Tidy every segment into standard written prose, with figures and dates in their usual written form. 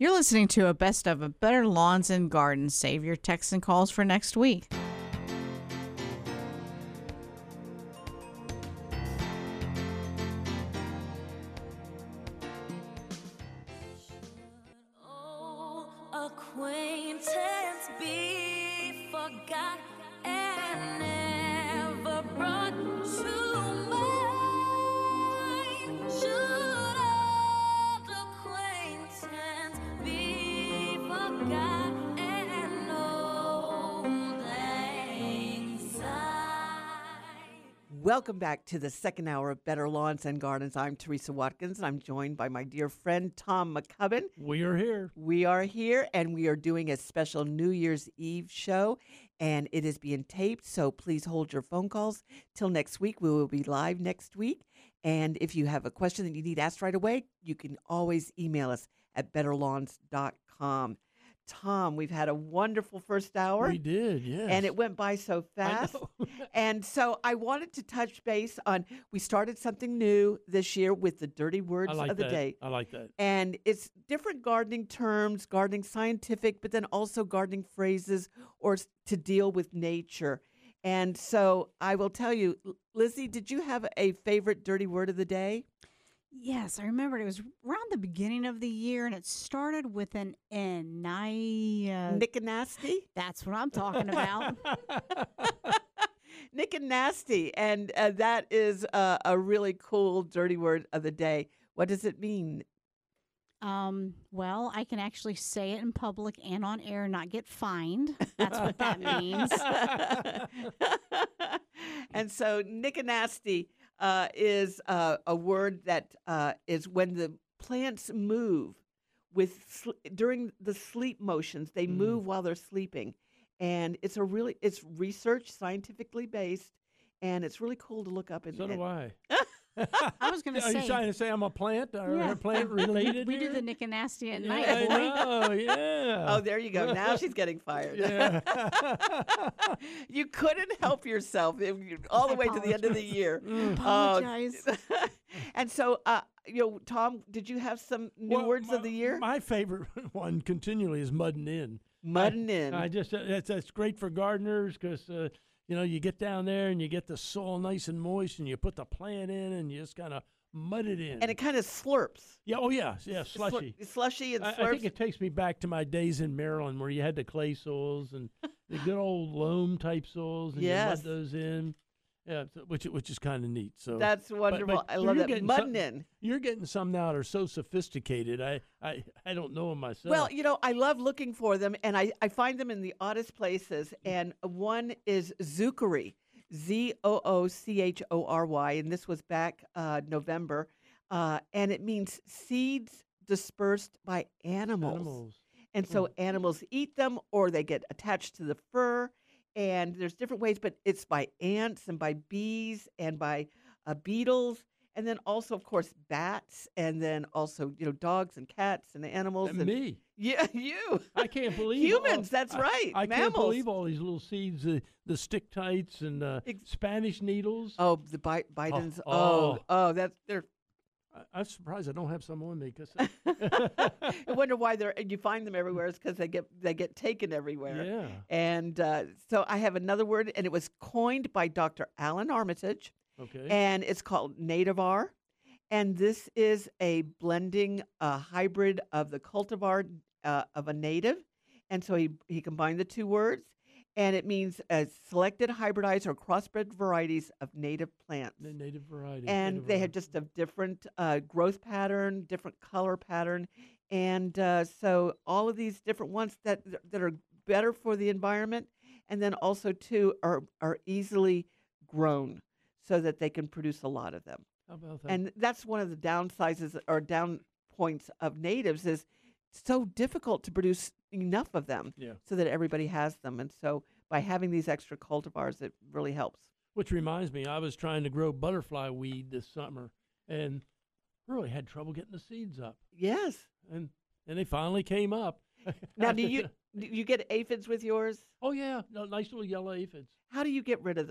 You're listening to a best of a Better Lawns and Gardens. Save your texts and calls for next week. Acquaintance be forgot and never brought to mind. Should old acquaintance be forgot and old lang syne. Welcome back to the second hour of Better Lawns and Gardens. I'm Teresa Watkins, and I'm joined by my dear friend Tom McCubbin. We are here. We are here, and we are doing a special New Year's Eve show, and it is being taped, so please hold your phone calls till next week. We will be live next week, and if you have a question that you need asked right away, you can always email us at betterlawns.com. Tom, we've had a wonderful first hour. We did, yes. And it went by so fast. And so I wanted to touch base on, we started something new this year with the dirty words I like of the that. day. I like that. And it's different gardening terms, gardening scientific, but then also gardening phrases or to deal with nature. And so I will tell you, Lizzie, did you have a favorite dirty word of the day? Yes, I remember it was around the beginning of the year, and it started with an N. Nick and Nasty? That's what I'm talking about. Nick and Nasty. And that is a really cool dirty word of the day. What does it mean? Well, I can actually say it in public and on air and not get fined. That's what that means. And so Nick and Nasty is a word that is when the plants move during the sleep motions. They move while they're sleeping, and it's research, scientifically based, and it's really cool to look up. So do I. I was going to Are say. you trying to say I'm a plant or Yeah. a plant related? We do here? the Nick and Nasty at Yeah, night, I boy. know, yeah. Oh, there you go. Now she's getting fired. Yeah. You couldn't help yourself all the way to the end of the year. Apologize. And so, Tom, did you have some new Well, words of the year? My favorite one continually is mudding in. Mudding in. I just that's great for gardeners because you get down there and you get the soil nice and moist and you put the plant in and you just kind of mud it in. And it kind of slurps. Yeah. Oh yeah. Yeah. Slushy. Slushy and I slurps. think it takes me back to my days in Maryland where you had the clay soils and the good old loam type soils and you Yes. mud those in. Yeah, which is kind of neat. So That's wonderful. I love you're that. getting Mudding in. You're getting some now that are so sophisticated. I don't know them myself. Well, I love looking for them, and I find them in the oddest places. And one is Zoochory, Zoochory, and this was back November. And it means seeds dispersed by animals. And so animals eat them or they get attached to the fur. And there's different ways, but it's by ants and by bees and by beetles. And then also, of course, bats. And then also, dogs and cats and animals. And me. Yeah, you. I can't believe Humans, that's right. I can't Mammals. believe all these little seeds, the stick tights and Spanish needles. Oh, the Bidens. oh. They're. I'm surprised I don't have some on me because I wonder why you find them everywhere. It's because they get taken everywhere. yeah. And so I have another word, and it was coined by Dr. Alan Armitage, Okay. and it's called Nativar. And this is a blending, hybrid of the cultivar of a native. And so he combined the two words, and it means selected, hybridized, or crossbred varieties of native plants. The native variety. And native they have variety. just a different growth pattern, different color pattern. And so all of these different ones that are better for the environment, and then also, too, are easily grown so that they can produce a lot of them. How about that? And that's one of the downsizes or down points of natives is it's so difficult to produce enough of them yeah. so that everybody has them. And so by having these extra cultivars, it really helps. Which reminds me, I was trying to grow butterfly weed this summer and really had trouble getting the seeds up. Yes. And they finally came up. Now, do you get aphids with yours? Oh, yeah. No, nice little yellow aphids. How do you get rid of those?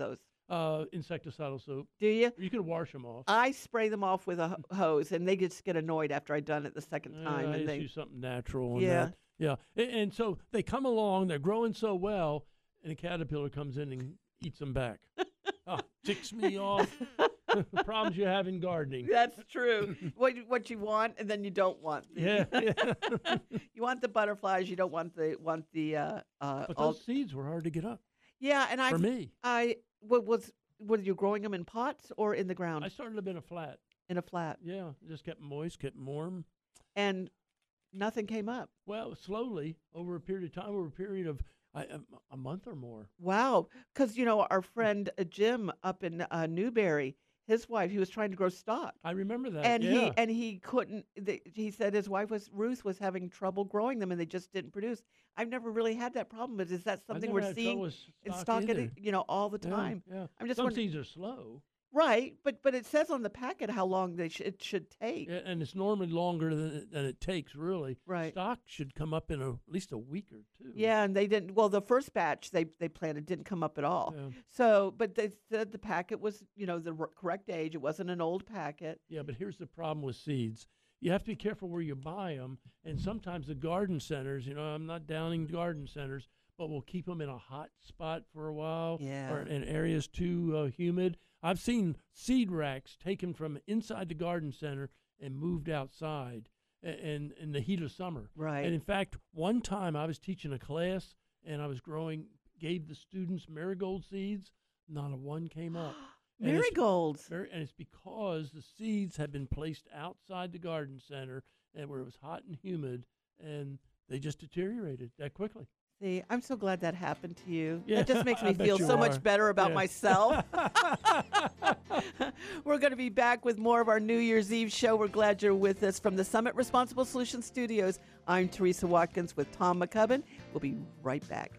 insecticidal soap. Do you? You can wash them off. I spray them off with a hose, and they just get annoyed after I've done it the second time. I And just they, use something natural. On Yeah. that. Yeah. And so they come along, they're growing so well, and a caterpillar comes in and eats them back. Ticks me off. The problems you have in gardening. that's true. What you want, and then you don't want. Yeah. You want the butterflies. You don't want the But those seeds were hard to get up Yeah, and for me. were you growing them in pots or in the ground? I started them in a flat. In a flat, Yeah, just kept moist, kept warm. and nothing came up. Well, slowly over a period of time, over a period of a month or more. Wow, because our friend Jim up in Newberry, his wife, he was trying to grow stock, I remember that. and yeah. he couldn't. He said his wife Ruth was having trouble growing them, and they just didn't produce. I've never really had that problem, but is that I something never we're had seeing trouble with in stock stock either. all the Yeah, time? Yeah. I'm just Some wondering, seeds are slow, right? But it says on the packet how long it should take. and it's normally longer than it takes, really. Right. Stock should come up in at least a week or two. Yeah, and they didn't. Well, the first batch they planted didn't come up at all. Yeah. So, but they said the packet was, the correct age. It wasn't an old packet. Yeah, but here's the problem with seeds. You have to be careful where you buy them, and sometimes the garden centers, I'm not downing garden centers, but we'll keep them in a hot spot for a while, Yeah. or in areas too humid. I've seen seed racks taken from inside the garden center and moved outside in the heat of summer. Right. And in fact, one time I was teaching a class, and I was gave the students marigold seeds. Not a one came up. And it's Marigolds. and it's because the seeds had been placed outside the garden center and where it was hot and humid, and they just deteriorated that quickly. See, I'm so glad that happened to you. Yeah, That just makes I me bet feel you so are. much better about Yeah. myself. We're going to be back with more of our New Year's Eve show. We're glad you're with us from the Summit Responsible Solutions Studios. I'm Teresa Watkins with Tom McCubbin. We'll be right back.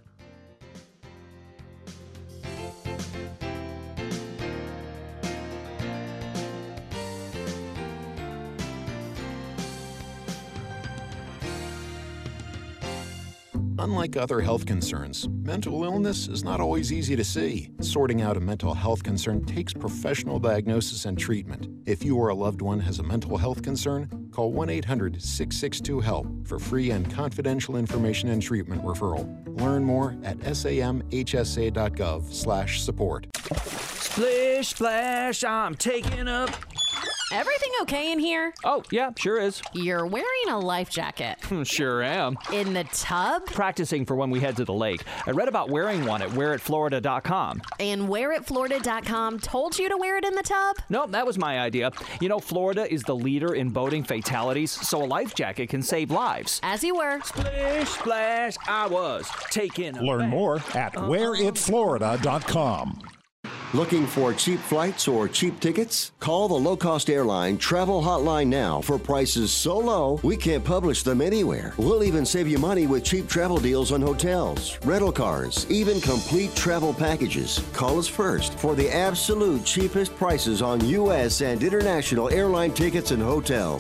Unlike other health concerns, mental illness is not always easy to see. Sorting out a mental health concern takes professional diagnosis and treatment. If you or a loved one has a mental health concern, call 1-800-662-HELP for free and confidential information and treatment referral. Learn more at samhsa.gov/support. Splish, splash, I'm taking up. Everything okay in here? Oh, yeah, sure is. You're wearing a life jacket. Sure am. In the tub? Practicing for when we head to the lake. I read about wearing one at wearitflorida.com. And wearitflorida.com told you to wear it in the tub? No, that was my idea. Florida is the leader in boating fatalities, so a life jacket can save lives. As you were. Splish, splash, I was taking a Learn bath. more at wearitflorida.com. Looking for cheap flights or cheap tickets? Call the low-cost airline travel hotline now for prices so low we can't publish them anywhere. We'll even save you money with cheap travel deals on hotels, rental cars, even complete travel packages. Call us first for the absolute cheapest prices on U.S. and international airline tickets and hotels.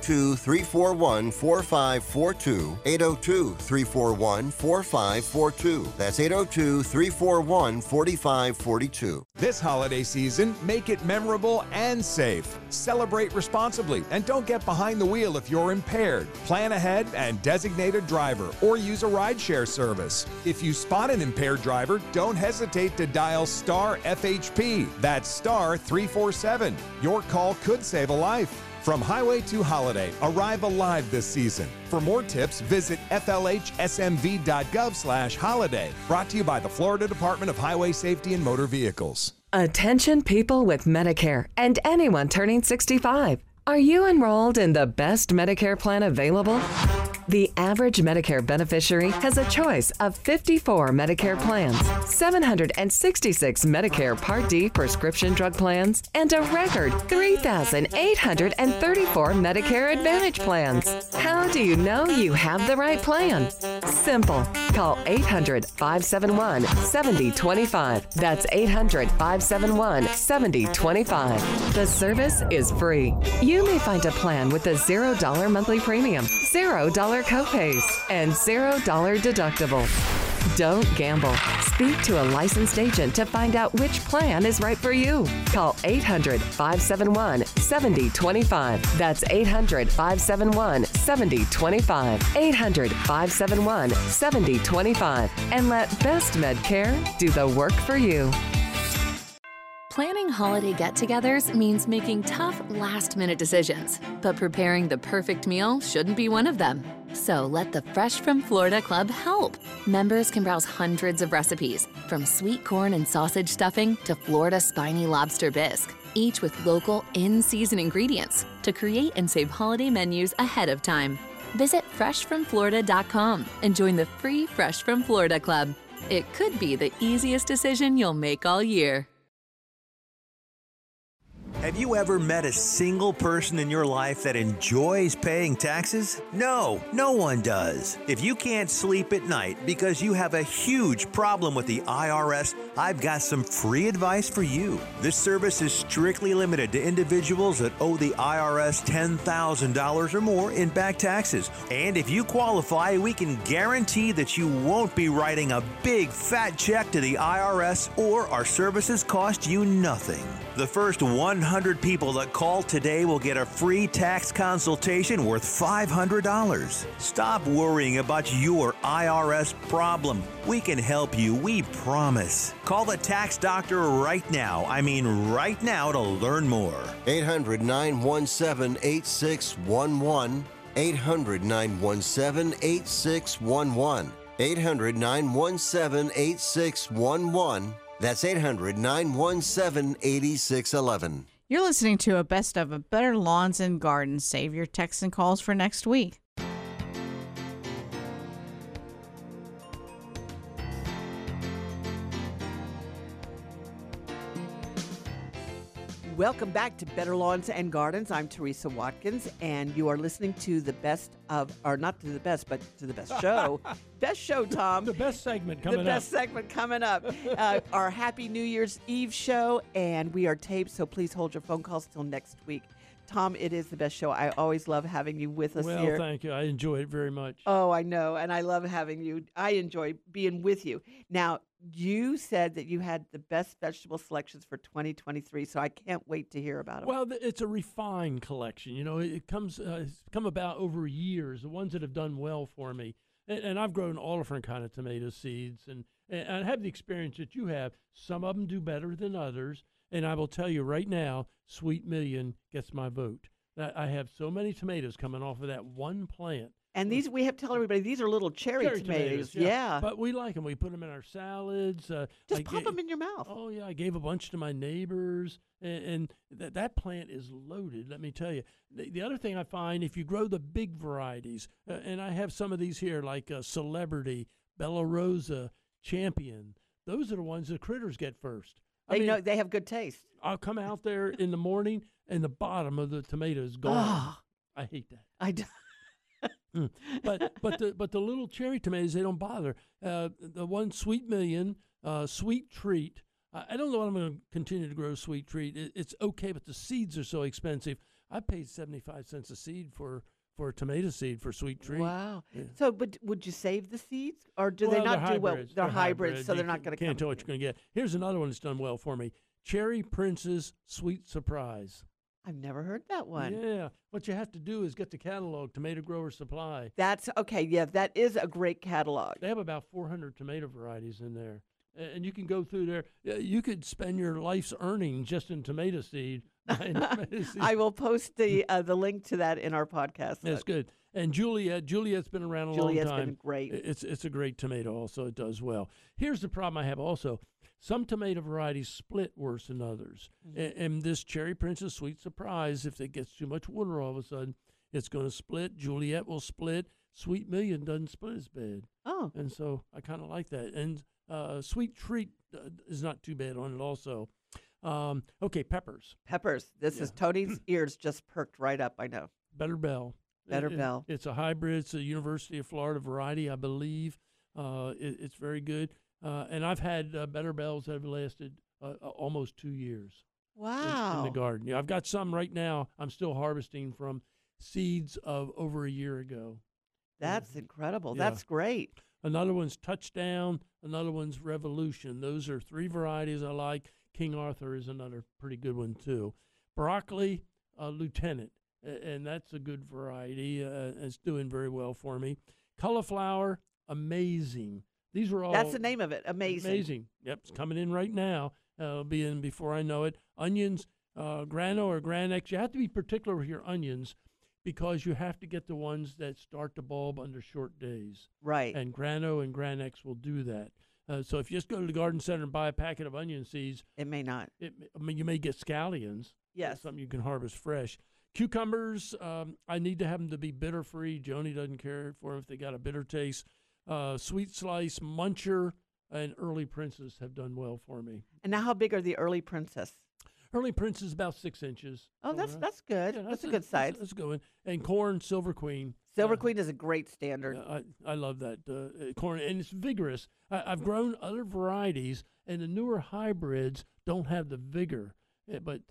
802-341-4542. 802-341-4542. That's 802-341-4542. This holiday season, make it memorable and safe. Celebrate responsibly and don't get behind the wheel if you're impaired. Plan ahead and designate a driver or use a rideshare service. If you spot an impaired driver, don't hesitate to dial star FHP. That's star 347. Your call could save a life. From highway to holiday, arrive alive this season. For more tips, visit flhsmv.gov/holiday. Brought to you by the Florida Department of Highway Safety and Motor Vehicles. Attention people with Medicare and anyone turning 65. Are you enrolled in the best Medicare plan available? The average Medicare beneficiary has a choice of 54 Medicare plans, 766 Medicare Part D prescription drug plans, and a record 3,834 Medicare Advantage plans. How do you know you have the right plan? Simple. Call 800-571-7025. That's 800-571-7025. The service is free. You may find a plan with a $0 monthly premium, $0 copays, and $0 deductible. Don't gamble. Speak to a licensed agent to find out which plan is right for you. Call 800-571-7025. That's 800-571-7025. 800-571-7025. And let Best Medcare do the work for you. Planning holiday get-togethers means making tough, last-minute decisions. But preparing the perfect meal shouldn't be one of them. So let the Fresh from Florida Club help. Members can browse hundreds of recipes, from sweet corn and sausage stuffing to Florida spiny lobster bisque, each with local, in-season ingredients to create and save holiday menus ahead of time. Visit freshfromflorida.com and join the free Fresh from Florida Club. It could be the easiest decision you'll make all year. Have you ever met a single person in your life that enjoys paying taxes? No, no one does. If you can't sleep at night because you have a huge problem with the IRS, I've got some free advice for you. This service is strictly limited to individuals that owe the IRS $10,000 or more in back taxes. And if you qualify, we can guarantee that you won't be writing a big fat check to the IRS, or our services cost you nothing. The first 100 people that call today will get a free tax consultation worth $500. Stop worrying about your IRS problem. We can help you, we promise. Call the tax doctor right now. I mean right now, to learn more. 800-917-8611. 800-917-8611. 800-917-8611. That's 800-917-8611. You're listening to a best of a Better Lawns and Gardens. Save your texts and calls for next week. Welcome back to Better Lawns and Gardens. I'm Teresa Watkins, and you are listening to the best of, or not to the best, but to the best show. Best show, Tom. The best segment coming up. The best segment coming up. Our Happy New Year's Eve show, and we are taped, so please hold your phone calls till next week. Tom, it is the best show. I always love having you with us here. Well, thank you. I enjoy it very much. Oh, I know, and I love having you. I enjoy being with you. Now, you said that you had the best vegetable selections for 2023, so I can't wait to hear about them. Well, it's a refined collection. You know, it comes it's come about over years, the ones that have done well for me. And I've grown all different kind of tomato seeds, and I have the experience that you have. Some of them do better than others, and I will tell you right now, Sweet Million gets my vote. I have so many tomatoes coming off of that one plant. And these, we have to tell everybody, these are little cherry tomatoes. Yeah. But we like them. We put them in our salads. Just pop them in your mouth. Oh, yeah. I gave a bunch to my neighbors. And that plant is loaded, let me tell you. The other thing I find, if you grow the big varieties, and I have some of these here, like Celebrity, Bella Rosa, Champion, those are the ones that critters get first. Know they have good taste. I'll come out there in the morning, and the bottom of the tomato is gone. Oh. I hate that. I do. But the little cherry tomatoes, they don't bother. The one Sweet Million, Sweet Treat. I don't know if I'm going to continue to grow Sweet Treat. It's okay, but the seeds are so expensive. I paid 75 cents a seed for a tomato seed for Sweet Treat. Wow. Yeah. So, but would you save the seeds, or do well, they not do well? Hybrids. They're hybrids, so they're not going to come. Can't tell what you're going to get. Here's another one that's done well for me. Cherry Princess Sweet Surprise. I've never heard that one. Yeah. What you have to do is get the catalog, Tomato Grower Supply. That's okay. Yeah, that is a great catalog. They have about 400 tomato varieties in there. And you can go through there. You could spend your life's earnings just in tomato seed. I will post the link to that in our podcast. That's good. And Juliet's been around a long time. Juliet's been great. It's a great tomato also. It does well. Here's the problem I have also. Some tomato varieties split worse than others. Mm-hmm. And this Cherry Princess Sweet Surprise, if it gets too much water all of a sudden, it's going to split. Juliet will split. Sweet Million doesn't split as bad. Oh. And so I kind of like that. And Sweet Treat is not too bad on it also. Okay, peppers. Peppers. This is Tony's ears just perked right up, I know. Better Bell. Bell. It's a hybrid. It's a University of Florida variety, I believe. It's very good. And I've had Better Bells that have lasted almost 2 years. Wow. In the garden. Yeah, I've got some right now I'm still harvesting from seeds of over a year ago. That's incredible. Yeah. That's great. Another one's Touchdown. Another one's Revolution. Those are 3 varieties I like. King Arthur is another pretty good one too. Broccoli, Lieutenant, and that's a good variety. It's doing very well for me. Cauliflower, Amazing. These are all. That's the name of it. Amazing. Amazing. Yep, it's coming in right now. It'll be in before I know it. Onions, Grano or Granex. You have to be particular with your onions because you have to get the ones that start to bulb under short days. Right. And Grano and Granex will do that. So if you just go to the garden center and buy a packet of onion seeds, it may not. You may get scallions. Yes. That's something you can harvest fresh. Cucumbers, I need to have them to be bitter free. Joni doesn't care for them if they got a bitter taste. Sweet Slice, Muncher, and Early Princess have done well for me. And now, how big are the Early Princess? Early Princess is about 6 inches. Oh, that's good. Yeah, that's a good size. That's a good one. And corn, Silver Queen. Silver Queen is a great standard. I love that corn, and it's vigorous. I've grown other varieties, and the newer hybrids don't have the vigor, but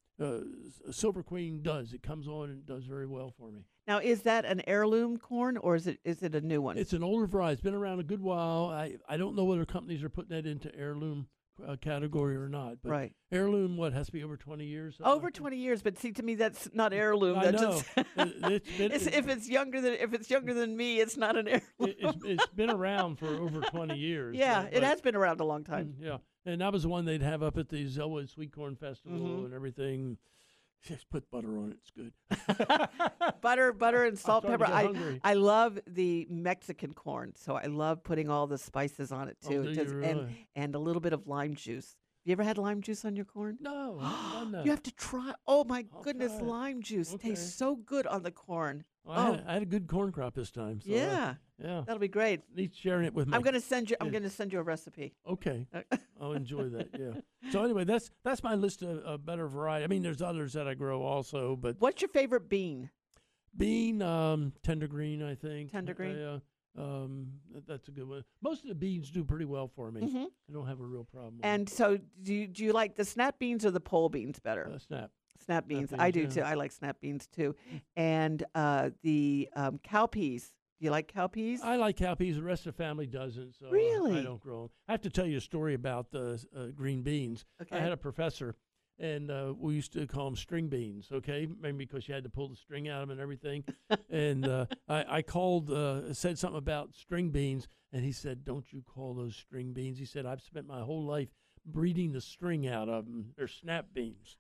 Silver Queen does. It comes on and does very well for me. Now, is that an heirloom corn, or is it a new one? It's an older variety. It's been around a good while. I don't know whether companies are putting that into heirloom category or not. But right. Heirloom, what, has to be over 20 years? Over 20 years, but see, to me, that's not heirloom. I That's know. Just, if it's younger than me, it's not an heirloom. It's been around for over 20 years. Yeah, but it has been around a long time. Yeah, and that was the one they'd have up at the Zellwood Sweet Corn Festival and everything. Just put butter on it. It's good. butter and salt, pepper. I love the Mexican corn, so I love putting all the spices on it too. And a little bit of lime juice. Have you ever had lime juice on your corn? No, I haven't done that. You have to try. Oh my goodness, try it. lime juice tastes so good on the corn. Well, I had a good corn crop this time. So yeah, that'll be great. Need sharing it with my. I'm going to send you a recipe. Okay, I'll enjoy that. Yeah. So anyway, that's my list of better variety. I mean, there's others that I grow also, but what's your favorite bean? Bean, tender green, I think. Tender green. That's a good one. Most of the beans do pretty well for me. Mm-hmm. I don't have a real problem. And so, do you like the snap beans or the pole beans better? Snap beans. I do too. I like snap beans too. And the cowpeas. Do you like cowpeas? I like cowpeas. The rest of the family doesn't. So really? I don't grow them. I have to tell you a story about the green beans. Okay. I had a professor, and we used to call them string beans, okay? Maybe because you had to pull the string out of them and everything. And I called, said something about string beans, and he said, "Don't you call those string beans." He said, "I've spent my whole life breeding the string out of them. They're snap beans."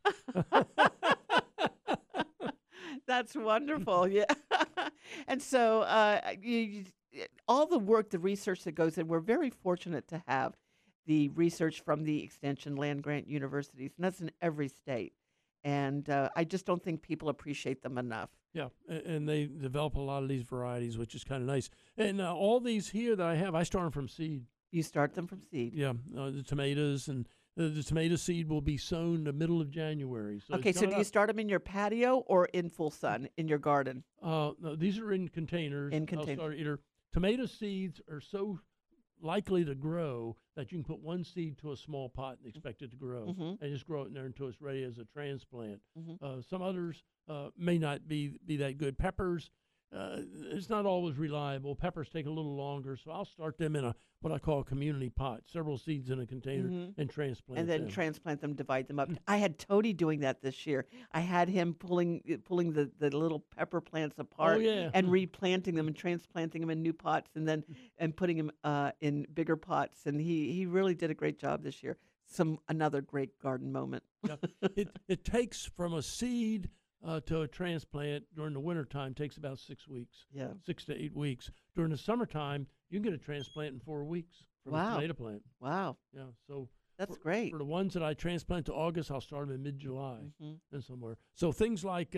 That's wonderful. Yeah. And so all the work, the research that goes in, we're very fortunate to have the research from the Extension Land Grant universities, and that's in every state. And I just don't think people appreciate them enough. Yeah, and they develop a lot of these varieties, which is kind of nice. And all these here that I have, I start them from seed. You start them from seed? Yeah, the tomatoes, and the tomato seed will be sown the middle of January. So okay, so do you start them in your patio or in full sun in your garden? No, these are in containers. In containers. I'll start either tomato seeds are so likely to grow that you can put one seed to a small pot and expect it to grow, and just grow it in there until it's ready as a transplant. Some others may not be that good. Peppers, it's not always reliable. Peppers take a little longer, so I'll start them in what I call a community pot, several seeds in a container, and transplant and then them. transplant them, divide them up. I had Toady doing that this year. I had him pulling the little pepper plants apart and replanting them and transplanting them in new pots, and putting them in bigger pots. And he really did a great job this year. Another great garden moment. Yeah. It takes from a seed to a transplant during the wintertime takes about 6 weeks. Yeah. 6 to 8 weeks. During the summertime, you can get a transplant in 4 weeks from a tomato plant. Wow. Yeah. So that's great. For the ones that I transplant to August, I'll start them in mid-July and somewhere. So things like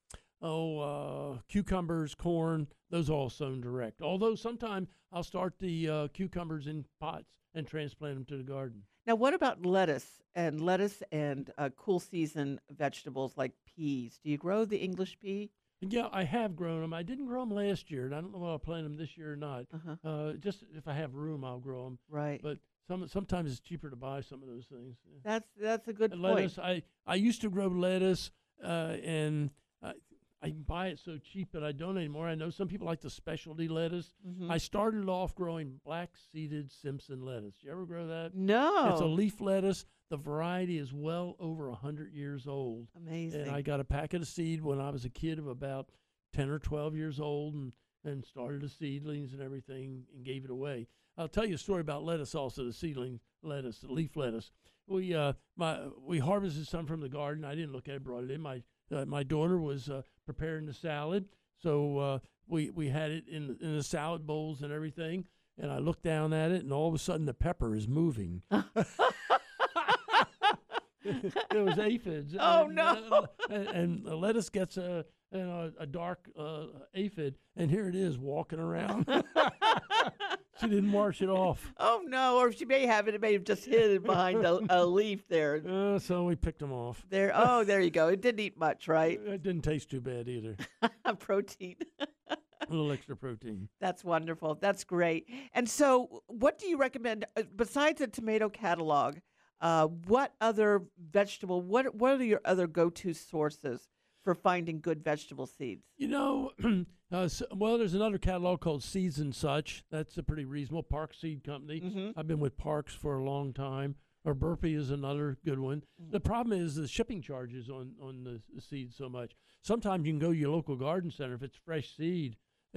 cucumbers, corn, those all sown direct. Although sometimes I'll start the cucumbers in pots and transplant them to the garden. Now, what about lettuce and cool season vegetables like peas? Do you grow the English pea? Yeah, I have grown them. I didn't grow them last year, and I don't know if I'll plant them this year or not. Just if I have room, I'll grow them. Right. But sometimes it's cheaper to buy some of those things. That's a good point. Lettuce. I used to grow lettuce, and I can buy it so cheap that I don't anymore. I know some people like the specialty lettuce. Mhm. I started off growing black-seeded Simpson lettuce. You ever grow that? No. It's a leaf lettuce. The variety is well over 100 years old. Amazing. And I got a packet of seed when I was a kid of about 10 or 12 years old and started the seedlings and everything and gave it away. I'll tell you a story about lettuce also, the seedling lettuce, the leaf lettuce. We harvested some from the garden. I didn't look at it, brought it in. My daughter was preparing the salad, so we had it in the salad bowls and everything. And I looked down at it, and all of a sudden the pepper is moving. There was aphids. Oh, no. And the lettuce gets a dark aphid, and here it is walking around. She didn't wash it off. Oh, no. Or she may have it. It may have just hid behind a leaf there. So we picked them off. There. Oh, there you go. It didn't eat much, right? It didn't taste too bad either. Protein. A little extra protein. That's wonderful. That's great. And so what do you recommend, besides the tomato catalog, what other vegetable, what are your other go-to sources for finding good vegetable seeds? You know, well, there's another catalog called Seeds and Such. That's a pretty reasonable. Park Seed Company. Mhm. I've been with Parks for a long time. Or Burpee is another good one. The problem is the shipping charges on the seeds so much. Sometimes you can go to your local garden center if it's fresh seed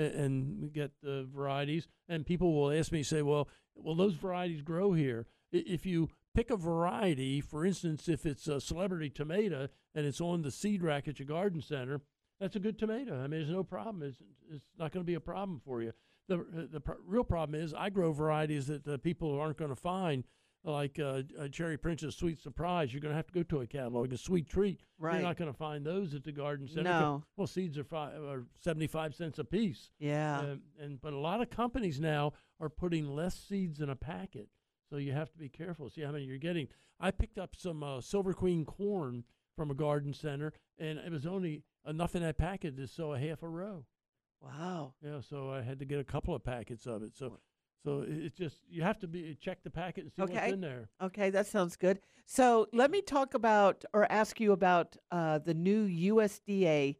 and get the varieties. And people will ask me, say, well, those varieties grow here. If you pick a variety, for instance, if it's a celebrity tomato and it's on the seed rack at your garden center, that's a good tomato. I mean, there's no problem. It's not going to be a problem for you. The real problem is I grow varieties that people aren't going to find, like Cherry Princess Sweet Surprise. You're going to have to go to a catalog. A Sweet Treat, Right. You're not going to find those at the garden center. No. Well, seeds are 75 cents a piece. Yeah. But a lot of companies now are putting less seeds in a packet. So you have to be careful. See how many you're getting. I picked up some Silver Queen corn from a garden center, and it was only enough in that packet to sow a half a row. Wow. Yeah, so I had to get a couple of packets of it. So it's just, you have to check the packet and see what's in there. Okay, that sounds good. So let me talk about or ask you about the new USDA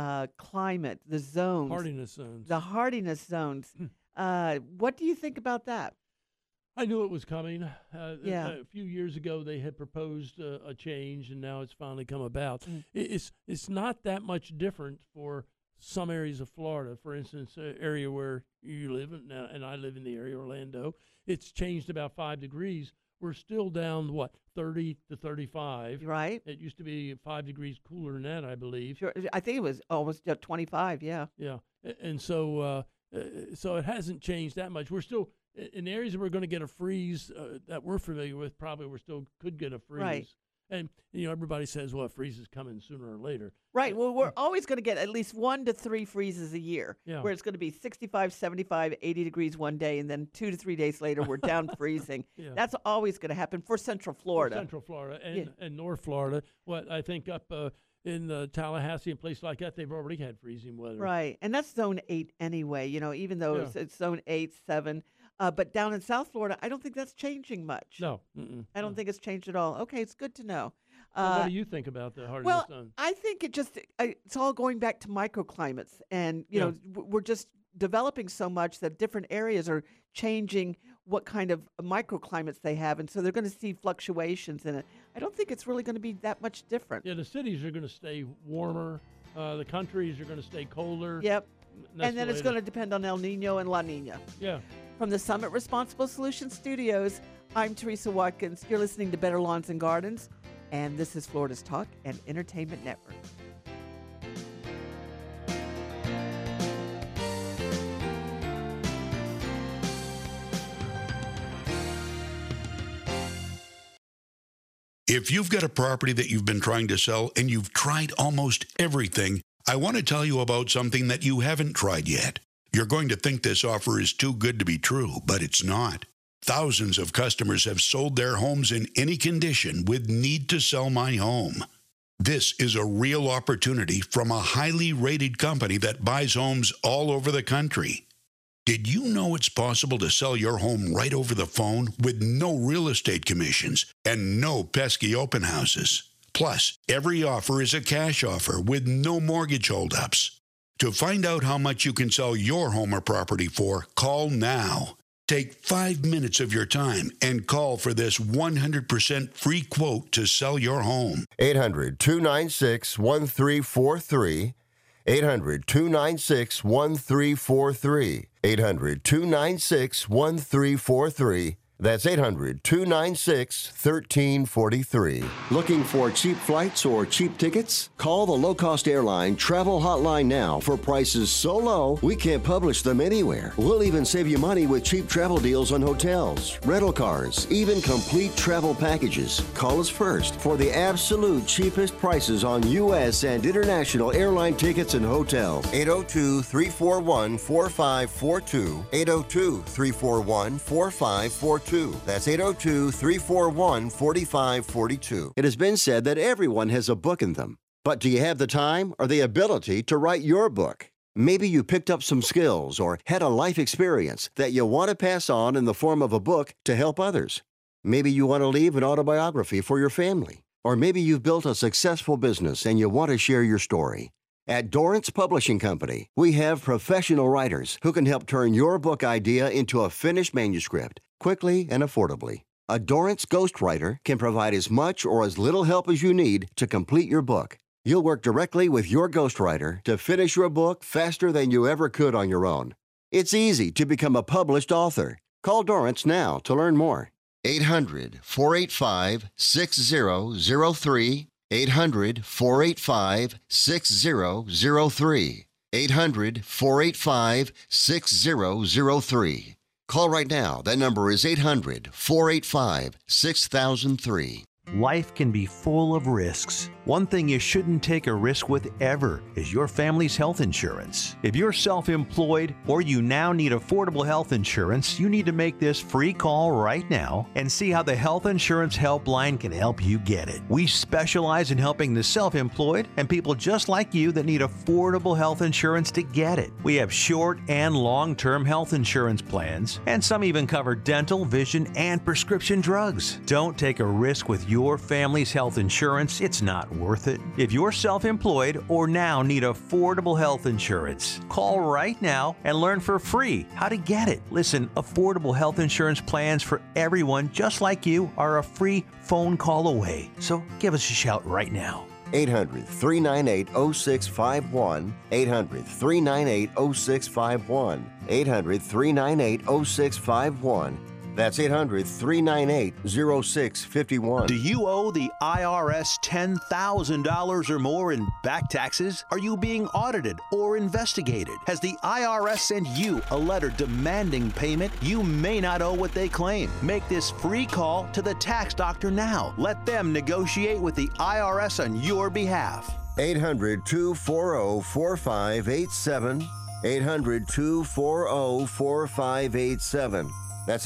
climate, the zones. Hardiness zones. The hardiness zones. What do you think about that? I knew it was coming. Yeah. A few years ago, they had proposed a change, and now it's finally come about. It's not that much different for some areas of Florida. For instance, an area where you live, and I live in the area, Orlando, it's changed about 5 degrees. We're still down, 30 to 35. Right. It used to be 5 degrees cooler than that, I believe. Sure. I think it was almost 25, yeah. Yeah. And so it hasn't changed that much. We're still, in areas where we're going to get a freeze that we're familiar with, probably we still could get a freeze. Right. And, everybody says, well, a freeze is coming sooner or later. Right. Well, we're always going to get at least 1 to 3 freezes a year, where it's going to be 65, 75, 80 degrees one day, and then 2 to 3 days later, we're down freezing. Yeah. That's always going to happen for Central Florida. For Central Florida and North Florida. I think up in Tallahassee and places like that, they've already had freezing weather. Right. And that's Zone 8 anyway, even though it's Zone 8, 7. But down in South Florida, I don't think that's changing much. No. I don't think it's changed at all. Okay, it's good to know. What do you think about the hardiness Well, zone? I think it's all going back to microclimates. And, we're just developing so much that different areas are changing what kind of microclimates they have. And so they're going to see fluctuations in it. I don't think it's really going to be that much different. Yeah, the cities are going to stay warmer. The countries are going to stay colder. Yep. That's And then the it's way going to depend on El Nino and La Nina. Yeah. From the Summit Responsible Solutions Studios, I'm Teresa Watkins. You're listening to Better Lawns and Gardens, and this is Florida's Talk and Entertainment Network. If you've got a property that you've been trying to sell and you've tried almost everything, I want to tell you about something that you haven't tried yet. You're going to think this offer is too good to be true, but it's not. Thousands of customers have sold their homes in any condition with Need to Sell My Home. This is a real opportunity from a highly rated company that buys homes all over the country. Did you know it's possible to sell your home right over the phone with no real estate commissions and no pesky open houses? Plus, every offer is a cash offer with no mortgage holdups. To find out how much you can sell your home or property for, call now. Take 5 minutes of your time and call for this 100% free quote to sell your home. 800-296-1343. 800-296-1343. 800-296-1343. That's 800-296-1343. Looking for cheap flights or cheap tickets? Call the low-cost airline travel hotline now for prices so low we can't publish them anywhere. We'll even save you money with cheap travel deals on hotels, rental cars, even complete travel packages. Call us first for the absolute cheapest prices on U.S. and international airline tickets and hotels. 802-341-4542. 802-341-4542. That's 802-341-4542. It has been said that everyone has a book in them. But do you have the time or the ability to write your book? Maybe you picked up some skills or had a life experience that you want to pass on in the form of a book to help others. Maybe you want to leave an autobiography for your family. Or maybe you've built a successful business and you want to share your story. At Dorrance Publishing Company, we have professional writers who can help turn your book idea into a finished manuscript quickly and affordably. A Dorrance ghostwriter can provide as much or as little help as you need to complete your book. You'll work directly with your ghostwriter to finish your book faster than you ever could on your own. It's easy to become a published author. Call Dorrance now to learn more. 800-485-6003. 800-485-6003. 800-485-6003. Call right now. That number is 800-485-6003. Life can be full of risks. One thing you shouldn't take a risk with ever is your family's health insurance. If you're self-employed or you now need affordable health insurance, you need to make this free call right now and see how the Health Insurance Helpline can help you get it. We specialize in helping the self-employed and people just like you that need affordable health insurance to get it. We have short and long-term health insurance plans, and some even cover dental, vision, and prescription drugs. Don't take a risk with your family's health insurance. It's not worth it. If you're self-employed or now need affordable health insurance, call right now and learn for free how to get it. Listen, affordable health insurance plans for everyone just like you are a free phone call away. So give us a shout right now. 800-398-0651. 800-398-0651. 800-398-0651. That's 800-398-0651. Do you owe the IRS $10,000 or more in back taxes? Are you being audited or investigated? Has the IRS sent you a letter demanding payment? You may not owe what they claim. Make this free call to the tax doctor now. Let them negotiate with the IRS on your behalf. 800-240-4587. 800-240-4587. That's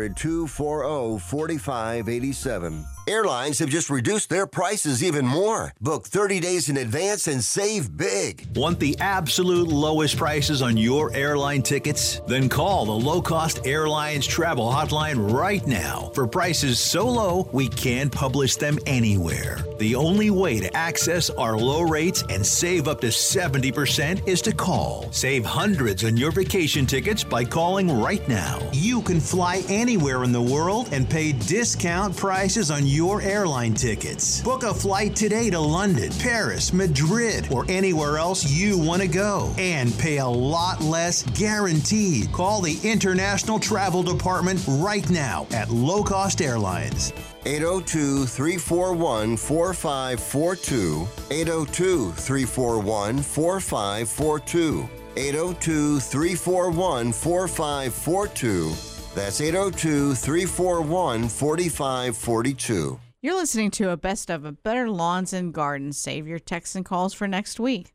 800-240-4587. Airlines have just reduced their prices even more. Book 30 days in advance and save big. Want the absolute lowest prices on your airline tickets? Then call the Low Cost Airlines Travel Hotline right now for prices so low we can't publish them anywhere. The only way to access our low rates and save up to 70% is to call. Save hundreds on your vacation tickets by calling right now. You can fly anywhere in the world and pay discount prices on your airline tickets. Book a flight today to London, Paris, Madrid, or anywhere else you want to go and pay a lot less guaranteed. Call the International Travel Department right now at Low Cost Airlines. 802-341-4542. 802-341-4542. 802-341-4542. That's 802-341-4542. You're listening to a best of a Better Lawns and Gardens. Save your texts and calls for next week.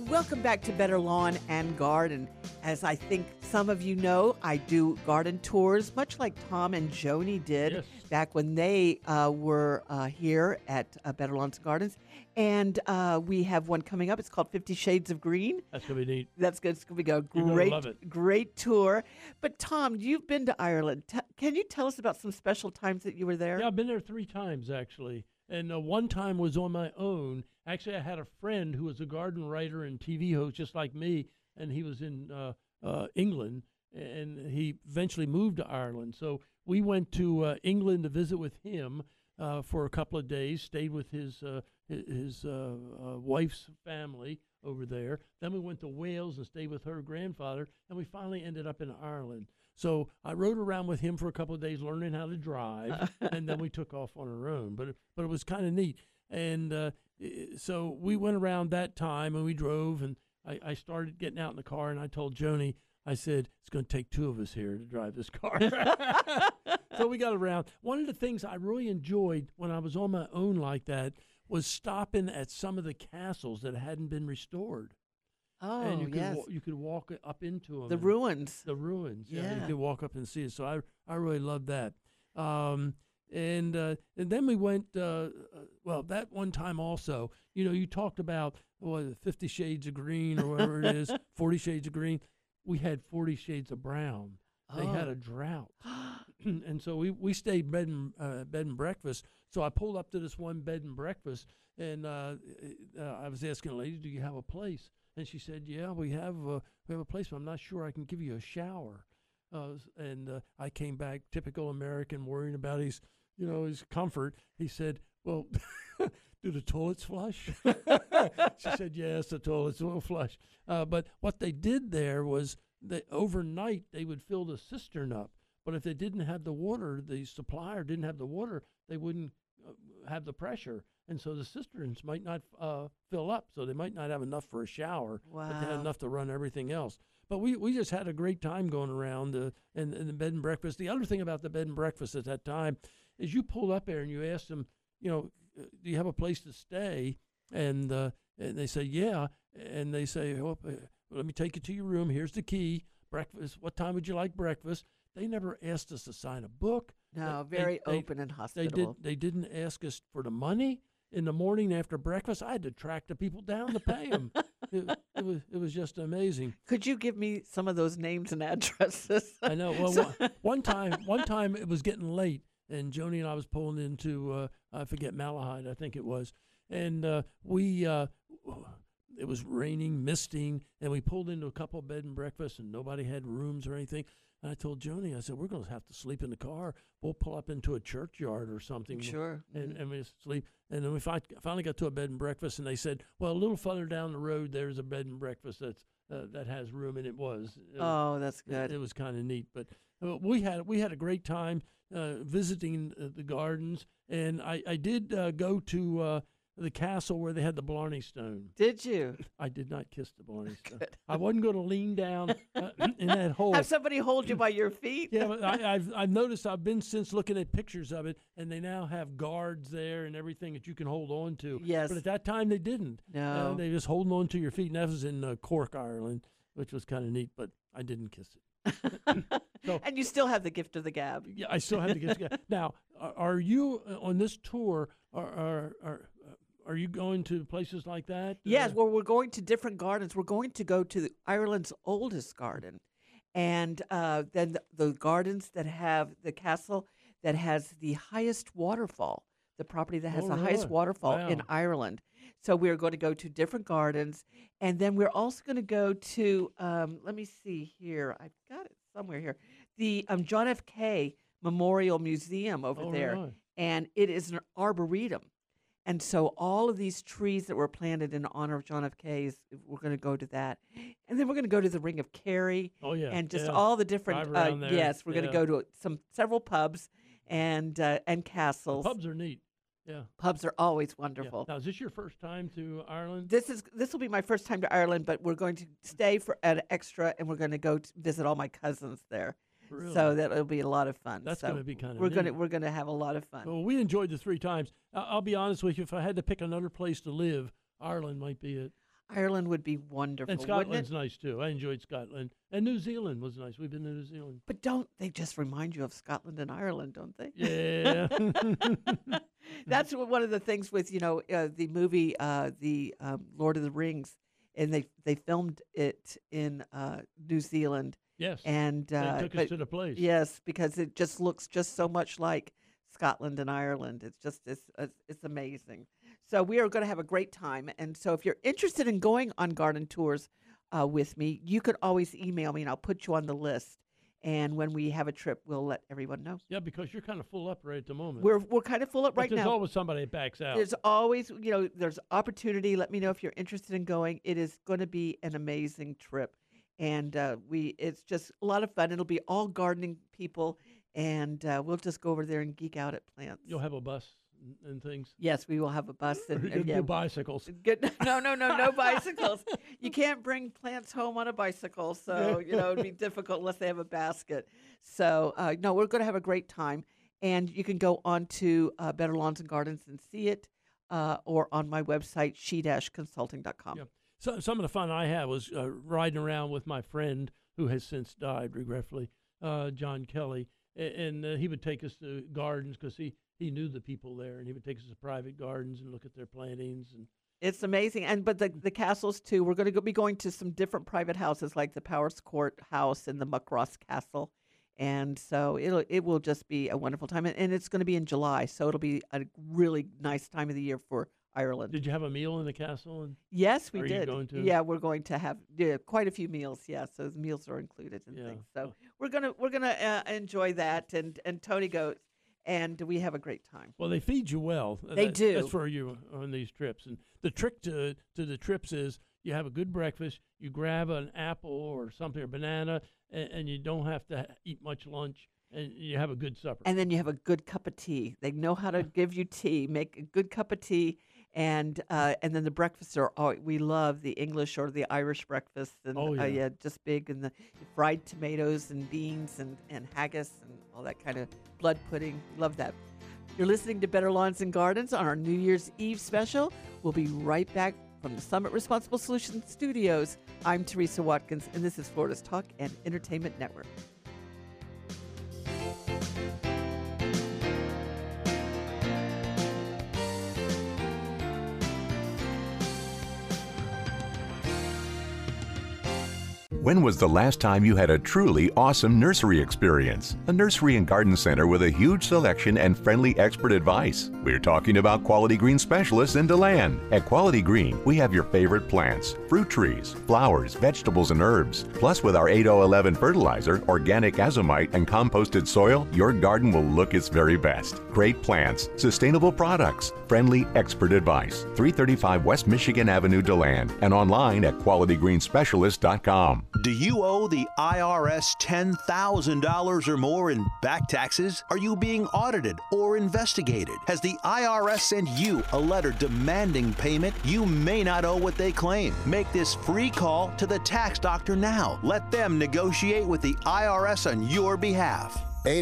Welcome back to Better Lawn and Garden. As I think some of you know, I do garden tours, much like Tom and Joni did back when they were here at Better Lawns and Gardens. And we have one coming up. It's called 50 Shades of Green. That's going to be neat. That's good. It's going to be a You're gonna love it. great tour. But Tom, you've been to Ireland. Can you tell us about some special times that you were there? Yeah, I've been there 3 times, actually. And one time was on my own. Actually, I had a friend who was a garden writer and TV host just like me, and he was in England, and he eventually moved to Ireland. So we went to England to visit with him for a couple of days, stayed with his wife's family over there. Then we went to Wales and stayed with her grandfather, and we finally ended up in Ireland. So I rode around with him for a couple of days learning how to drive, and then we took off on our own. But it was kind of neat. And so we went around that time, and we drove, and I started getting out in the car, and I told Joni, I said, it's going to take 2 of us here to drive this car. So we got around. One of the things I really enjoyed when I was on my own like that was stopping at some of the castles that hadn't been restored. Oh, and yes. You could walk up into them. The ruins. The ruins. Yeah. You could walk up and see it. So I really loved that. And then we went, well, that one time also, you talked about 50 Shades of Green or whatever it is, 40 Shades of Green. We had 40 Shades of Brown. They had a drought. And so we stayed bed and breakfast. So I pulled up to this one bed and breakfast, and I was asking the lady, do you have a place? And she said, yeah, we have a place, but I'm not sure I can give you a shower. And I came back, typical American, worrying about his comfort. He said, well, do the toilets flush? She said, yes, the toilets will flush. But what they did there was that overnight they would fill the cistern up. But if they didn't have the water, the supplier didn't have the water, they wouldn't have the pressure. And so the cisterns might not fill up, so they might not have enough for a shower, but they had enough to run everything else. But we just had a great time going around and the bed and breakfast. The other thing about the bed and breakfast at that time is you pulled up there and you asked them, do you have a place to stay? And they say, yeah. And they say, let me take you to your room. Here's the key. Breakfast. What time would you like breakfast? They never asked us to sign a book. No, very open and hospitable. They didn't ask us for the money. In the morning after breakfast, I had to track the people down to pay them. It was just amazing. Could you give me some of those names and addresses? I know. Well, one time it was getting late, and Joni and I was pulling into I forget, Malahide, I think it was, and it was raining, misting, and we pulled into a couple of bed and breakfasts, and nobody had rooms or anything. And I told Joni, I said, we're going to have to sleep in the car. We'll pull up into a churchyard or something. Sure. And we sleep. And then we finally got to a bed and breakfast, and they said, well, a little further down the road, there's a bed and breakfast that has room, and it was. That's good. It was kind of neat. But we had a great time visiting the gardens, and I did go to the castle where they had the Blarney Stone. Did you? I did not kiss the Blarney Stone. I wasn't going to lean down in that hole. Have somebody hold you by your feet? Yeah, but I've noticed I've been since looking at pictures of it, and they now have guards there and everything that you can hold on to. Yes. But at that time they didn't. No. They just holding on to your feet, and that was in Cork, Ireland, which was kind of neat, but I didn't kiss it. So, and you still have the gift of the gab. Yeah, I still have the gift of the gab. Now, are you on this tour, are you going to places like that? Yes, well, we're going to different gardens. We're going to go to Ireland's oldest garden, and then the gardens that have the castle that has the highest waterfall, the property that has the highest waterfall in Ireland. So we're going to go to different gardens, and then we're also going to go to, let me see here. I've got it somewhere here. The John F. Kay Memorial Museum over there, and it is an arboretum. And so all of these trees that were planted in honor of John F. Kay, we're going to go to that. And then we're going to go to the Ring of Kerry. Oh, yeah. And just all the different, yes, we're going to go to several pubs and castles. The pubs are neat. Yeah. Pubs are always wonderful. Yeah. Now, is this your first time to Ireland? This will be my first time to Ireland, but we're going to stay for an extra, and we're going to go visit all my cousins there. Really? So that'll be a lot of fun. That's going to be kind of we're going to have a lot of fun. Well, we enjoyed the 3 times. I'll be honest with you. If I had to pick another place to live, Ireland might be it. Ireland would be wonderful, And wouldn't Scotland's it? nice too. I enjoyed Scotland. And New Zealand was nice. We've been to New Zealand. But don't they just remind you of Scotland and Ireland, don't they? Yeah. That's one of the things with, the movie, Lord of the Rings, and they filmed it in New Zealand. Yes. And they took us to the place. Yes, because it just looks just so much like Scotland and Ireland. It's amazing. So we are going to have a great time. And so if you're interested in going on garden tours with me, you could always email me and I'll put you on the list. And when we have a trip, we'll let everyone know. Yeah, because you're kind of full up right at the moment. We're kind of full up right But now. there's always somebody that backs out. There's always, there's opportunity. Let me know if you're interested in going. It is going to be an amazing trip. And it's just a lot of fun. It'll be all gardening people. And we'll just go over there and geek out at plants. You'll have a bus and things. Yes, we will have a bus and No bicycles. Good. No bicycles. You can't bring plants home on a bicycle, so it'd be difficult unless they have a basket. So no, we're going to have a great time, and you can go on to Better Lawns and Gardens and see it, or on my website she-consulting.com. Yeah. So some of the fun I had was riding around with my friend who has since died, regretfully, John Kelly, and he would take us to gardens because he knew the people there, and he would take us to private gardens and look at their plantings. And it's amazing. But the castles, too. We're going to be going to some different private houses like the Powers Court House and the Muckross Castle. And so it will just be a wonderful time. And it's going to be in July, so it'll be a really nice time of the year for Ireland. Did you have a meal in the castle? Yes, we Are did. You going to? Yeah, we're going to have quite a few meals. Yes, those meals are included and things. So we're gonna enjoy that. And Tony goes. And we have a great time. Well, they feed you well. They do. That's for you on these trips. And the trick to the trips is you have a good breakfast, you grab an apple or something, or banana, and you don't have to eat much lunch, and you have a good supper. And then you have a good cup of tea. They know how to give you tea. Make a good cup of tea. And then the breakfasts we love the English or the Irish breakfast. And, just big. And the fried tomatoes and beans and haggis and all that kind of blood pudding. Love that. You're listening to Better Lawns and Gardens on our New Year's Eve special. We'll be right back from the Summit Responsible Solutions Studios. I'm Teresa Watkins, and this is Florida's Talk and Entertainment Network. When was the last time you had a truly awesome nursery experience? A nursery and garden center with a huge selection and friendly expert advice. We're talking about Quality Green specialists in DeLand. At Quality Green, we have your favorite plants, fruit trees, flowers, vegetables, and herbs. Plus, with our 8011 fertilizer, organic azomite, and composted soil, your garden will look its very best. Great plants, sustainable products, friendly expert advice. 335 West Michigan Avenue, DeLand, and online at qualityggreenspecialist.com. Do you owe the IRS $10,000 or more in back taxes? Are you being audited or investigated? Has the IRS sent you a letter demanding payment? You may not owe what they claim. Make this free call to the tax doctor now. Let them negotiate with the IRS on your behalf.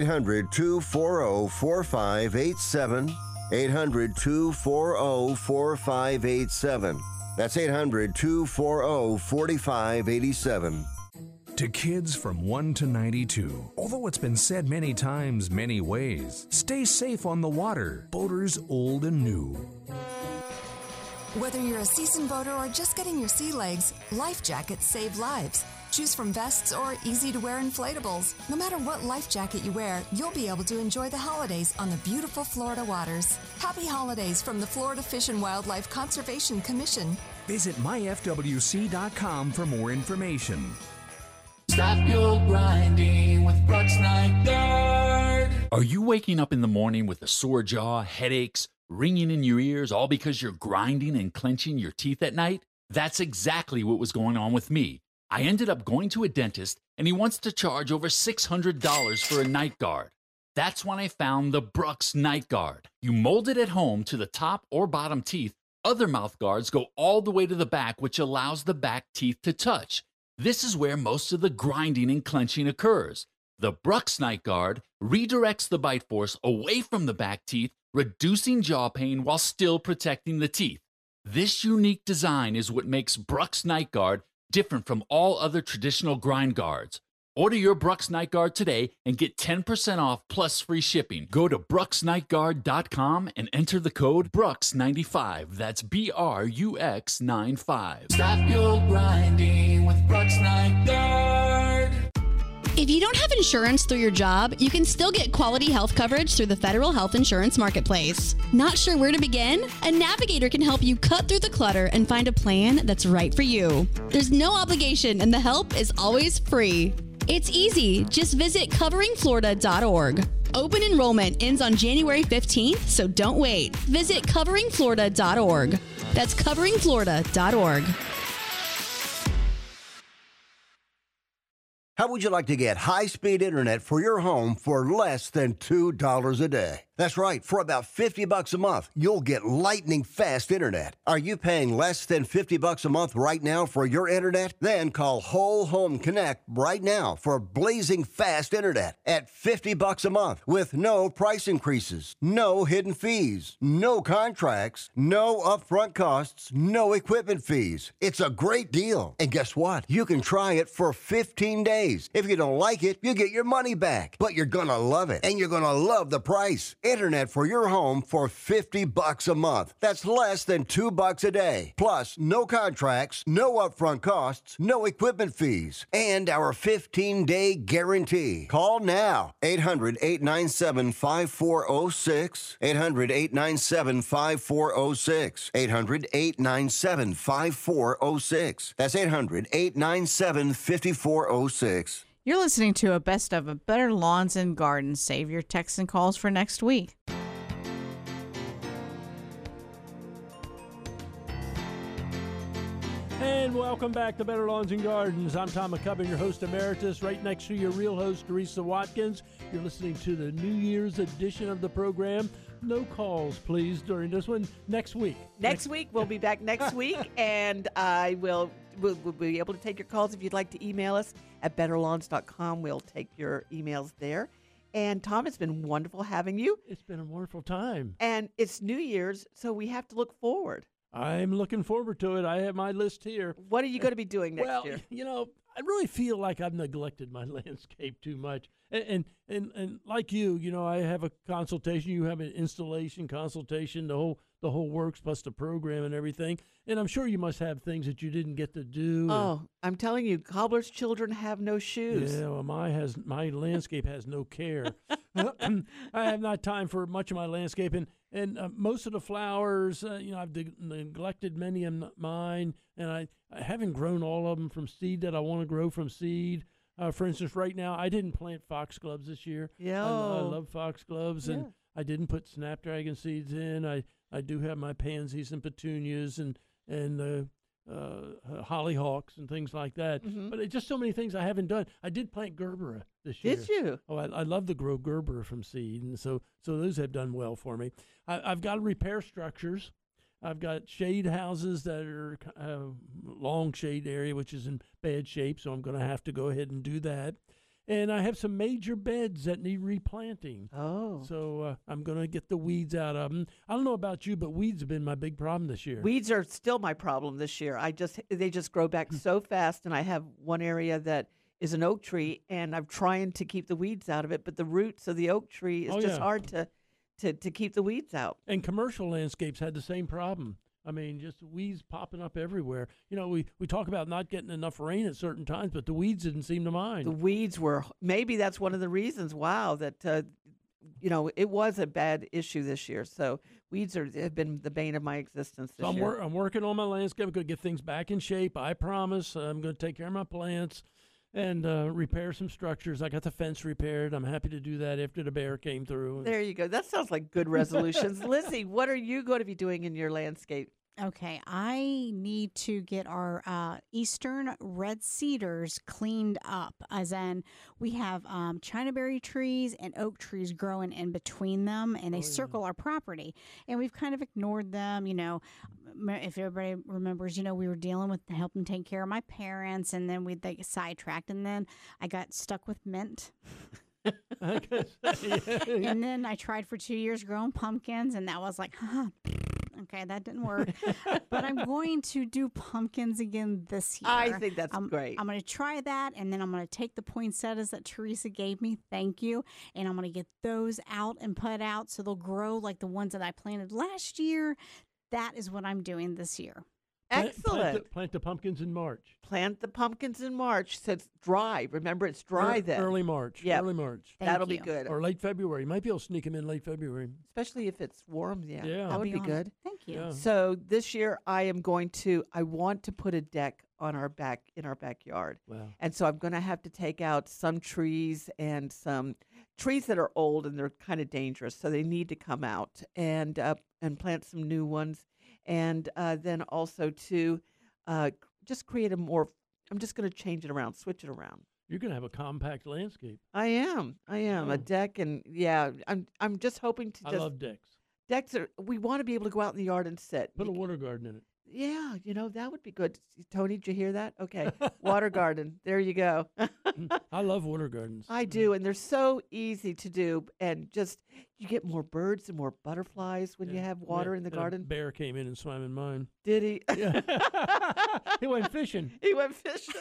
800-240-4587. 800-240-4587. That's 800-240-4587. To kids from 1 to 92, although it's been said many times, many ways, stay safe on the water, boaters old and new. Whether you're a seasoned boater or just getting your sea legs, life jackets save lives. Choose from vests or easy-to-wear inflatables. No matter what life jacket you wear, you'll be able to enjoy the holidays on the beautiful Florida waters. Happy holidays from the Florida Fish and Wildlife Conservation Commission. Visit myfwc.com for more information. Stop your grinding with Brooks Night Guard. Are you waking up in the morning with a sore jaw, headaches, ringing in your ears, all because you're grinding and clenching your teeth at night? That's exactly what was going on with me. I ended up going to a dentist, and he wants to charge over $600 for a night guard. That's when I found the Brooks Night Guard. You mold it at home to the top or bottom teeth. Other mouth guards go all the way to the back, which allows the back teeth to touch. This is where most of the grinding and clenching occurs. The Brooks Night Guard redirects the bite force away from the back teeth, reducing jaw pain while still protecting the teeth. This unique design is what makes Brux Night Guard different from all other traditional grind guards. Order your Brux Night Guard today and get 10% off plus free shipping. Go to BruxNightGuard.com and enter the code BRUX95. That's BRUX95. Stop your grinding with Brux Night Guard. If you don't have insurance through your job, you can still get quality health coverage through the Federal Health Insurance Marketplace. Not sure where to begin? A navigator can help you cut through the clutter and find a plan that's right for you. There's no obligation and the help is always free. It's easy. Just visit coveringflorida.org. Open enrollment ends on January 15th, so don't wait. Visit coveringflorida.org. That's coveringflorida.org. How would you like to get high-speed internet for your home for less than $2 a day? That's right. For about $50 a month, you'll get lightning fast internet. Are you paying less than $50 a month right now for your internet? Then call Whole Home Connect right now for blazing fast internet at $50 a month with no price increases, no hidden fees, no contracts, no upfront costs, no equipment fees. It's a great deal. And guess what? You can try it for 15 days. If you don't like it, you get your money back. But you're gonna love it, and you're gonna love the price. Internet for your home for $50 a month. That's less than $2 a day. Plus, no contracts, no upfront costs, no equipment fees, and our 15-day guarantee. Call now. 800-897-5406. 800-897-5406. 800-897-5406. That's 800-897-5406. You're listening to a best of a Better Lawns and Gardens. Save your texts and calls for next week. And welcome back to Better Lawns and Gardens. I'm Tom McCubbin, your host emeritus. Right next to your real host, Teresa Watkins. You're listening to the New Year's edition of the program. No calls, please, during this one. Next week. Next week. We'll be back next week, and we'll be able to take your calls if you'd like to email us at betterlawns.com. We'll take your emails there. And Tom, it's been wonderful having you. It's been a wonderful time. And it's New Year's, so we have to look forward. I'm looking forward to it. I have my list here. What are you going to be doing next year? Well, you know, I really feel like I've neglected my landscape too much. And like you know, I have a consultation. You have an installation consultation, the whole works plus the program and everything. And I'm sure you must have things that you didn't get to do. Oh, I'm telling you, cobbler's children have no shoes. Yeah, well, my landscape has no care. I have not time for much of my landscape, and most of the flowers, you know, I've neglected many of mine, and I haven't grown all of them from seed that I want to grow from seed. For instance, right now, I didn't plant foxgloves this year. Yeah, I love foxgloves, and I didn't put snapdragon seeds in. I do have my pansies and petunias and hollyhocks and things like that. Mm-hmm. But it's just so many things I haven't done. I did plant gerbera this year. Did you? Oh, I love to grow gerbera from seed, and so those have done well for me. I've got to repair structures. I've got shade houses that are long shade area, which is in bad shape, so I'm going to have to go ahead and do that. And I have some major beds that need replanting. Oh. So I'm going to get the weeds out of them. I don't know about you, but weeds have been my big problem this year. Weeds are still my problem this year. They just grow back so fast, and I have one area that is an oak tree, and I'm trying to keep the weeds out of it, but the roots of the oak tree is hard to keep the weeds out. And commercial landscapes had the same problem. I mean, just weeds popping up everywhere. You know, we talk about not getting enough rain at certain times, but the weeds didn't seem to mind. The weeds were, maybe that's one of the reasons, that, you know, it was a bad issue this year. So weeds have been the bane of my existence this year. I'm working on my landscape. I'm going to get things back in shape. I promise. I'm going to take care of my plants and repair some structures. I got the fence repaired. I'm happy to do that after the bear came through. There you go. That sounds like good resolutions. Lizzie, what are you going to be doing in your landscape? Okay, I need to get our eastern red cedars cleaned up, as in we have Chinaberry trees and oak trees growing in between them, and they circle our property. And we've kind of ignored them, you know. If everybody remembers, you know, we were dealing with helping take care of my parents, and then they get sidetracked, and then I got stuck with mint. And then I tried for 2 years growing pumpkins, and that was like, Okay, that didn't work. But I'm going to do pumpkins again this year. I think that's great. I'm going to try that, and then I'm going to take the poinsettias that Teresa gave me. Thank you. And I'm going to get those out and put out so they'll grow like the ones that I planted last year. That is what I'm doing this year. Excellent. Plant the pumpkins in March. Plant the pumpkins in March. So it's dry. Remember, it's dry then. Early March. Yep. Early March. That'll be good. Or late February. You might be able to sneak them in late February. Especially if it's warm. Yeah. Yeah. That would be good. Thank you. Yeah. So this year I want to put a deck on in our backyard. Wow. And so I'm going to have to take out some trees and some trees that are old and they're kind of dangerous. So they need to come out and plant some new ones. And then also to just create I'm just going to change it around, switch it around. You're going to have a compact landscape. I am. Oh. A deck, and I'm just hoping to I love decks. Decks we want to be able to go out in the yard and sit. Put a water garden in it. Yeah, that would be good. Tony, did you hear that? Okay. Water garden. There you go. I love water gardens. I do, and they're so easy to do, and just you get more birds and more butterflies when you have water in the garden. A bear came in and swam in mine. Did he? Yeah. He went fishing. He went fishing.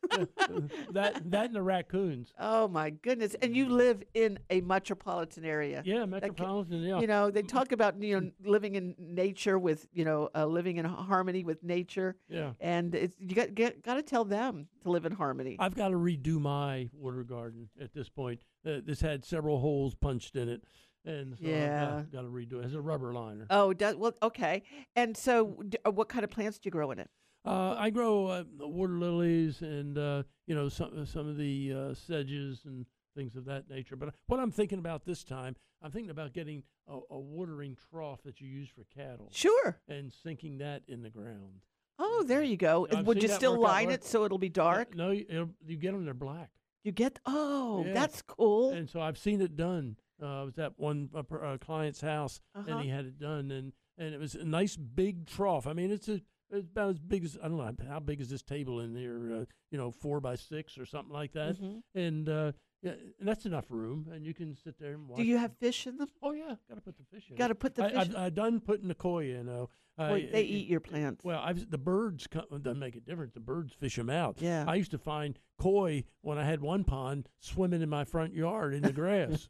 that and the raccoons. Oh my goodness! And you live in a metropolitan area. Yeah, metropolitan. Yeah. They talk about living in nature with living in harmony with nature. Yeah. And it's you got to tell them to live in harmony. I've got to redo my water garden at this point. This had several holes punched in it. And so I've got to redo it. It has a rubber liner. Oh, well, okay. And so what kind of plants do you grow in it? I grow water lilies and some of the sedges and things of that nature. But what I'm thinking about this time, I'm thinking about getting a watering trough that you use for cattle. Sure. And sinking that in the ground. Oh, there you go. Would you still line it so it'll be dark? No, you get them, they're black. You get that's cool. And so I've seen it done. I was at one client's house, and he had it done, and it was a nice big trough. I mean, it's about as big as, I don't know, how big is this table in here, 4 by 6 or something like that. Mm-hmm. And and that's enough room, and you can sit there and watch. Do you have fish in them? Oh, yeah, got to put the fish in. Got to put the fish in. I've done putting the koi in. They eat your plants. Well, the birds doesn't make it different. The birds fish them out. Yeah. I used to find koi when I had one pond swimming in my front yard in the grass.